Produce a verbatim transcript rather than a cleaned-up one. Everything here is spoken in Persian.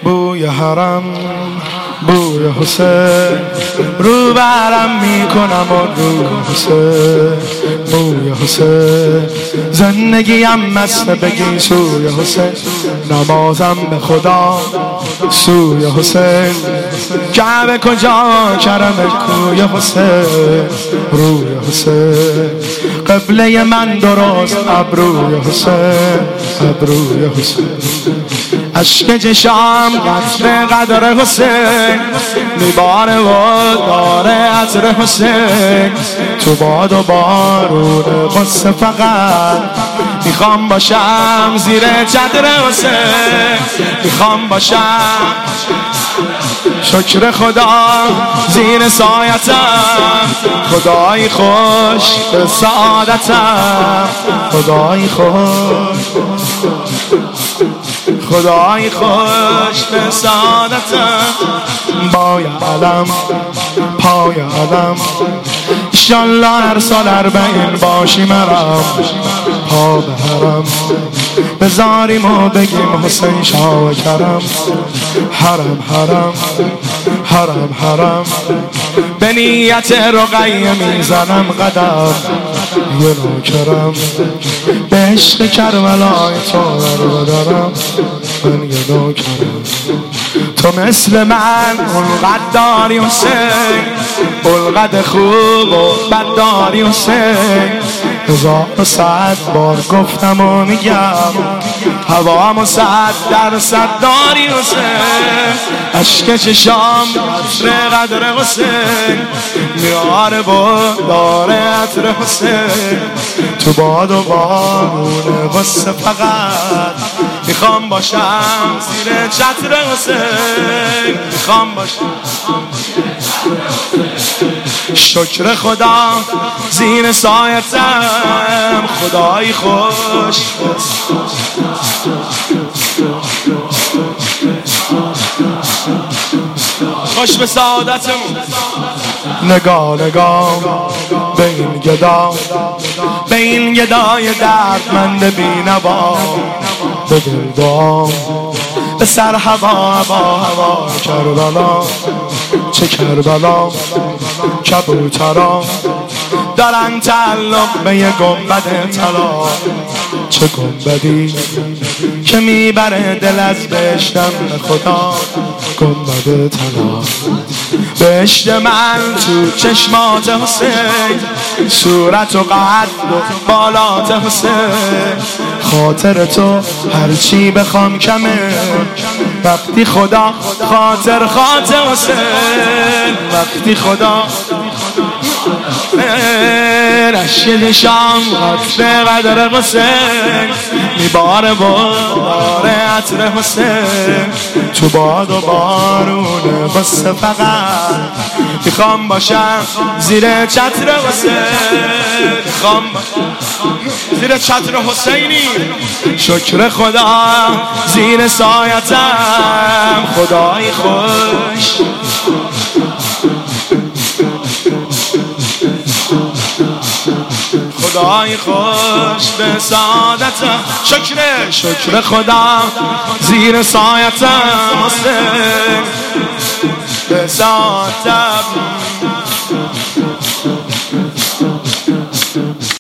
بوی حرم بوی حسین رو برم میکنم و روی حسین بوی حسین زندگیم مست بگی سوی حسین نمازم به خدا سوی حسین کعبه کجا کرم کوی حسین روی حسین قبله من درست ابروی حسین ابروی حسین اشک چشام قطره قدر حسین میباره و داره عطر حسین تو باد و بارون غصه فقط میخوام باشم زیر چتر حسین میخوام باشم شکر خدا زیر سایتم خدای خوش به سعادتم خدای خوش خدای خوش به سعادتم بای علم پای علم انشالله هر سال اربعین باشی مرم پا به حرم بذاریم و بگیم حسین شاه و کرم حرم حرم حرم حرم به نیت رقیه میزنم قدم یه نوکرم به عشق کربلای تو برادرم من یه نوکرم تو مثل من اونقدر داری حسین اونقدر خوب و بد داری حسین هزار و صد بار گفتم و میگم هوام و صد در صد داری حسین اشک چشام قطره قدر حسین میاره با داره عطر حسین تو باد و بارون غصه فقط میخوام باشم زیر چتر حسین میخوام باشم شکر خدا زیر سایتم خدای خوش خوش به سعادتمون نگاه نگاه به این گدا به این گدای دردمند بی‌نوا به دل دعا به سر هوا هوا هوا کربلا چه کربلا کبوترا دارن تعلق به یه گنبد طلا چه گنبدی که میبره دل از بهشتم به خدا گنبد طلا بهشت من تو چشمات حسین صورت و قد و بالات حسین خاطر تو هرچی بخوام کمه وقتی خدا خاطر خاطر حسین وقتی خدا رشید شام قطره قدر حسین میباره باره عطر حسین تو باد و بارون غصه فقط میخوام باشم زیر چتر حسین میخوام زیر چتر حسینی شکر خدا زیر سایتم خدای خوش خدای خوش به سعادتم شکر شکر خدا زیر سایتم حسین به سعادتم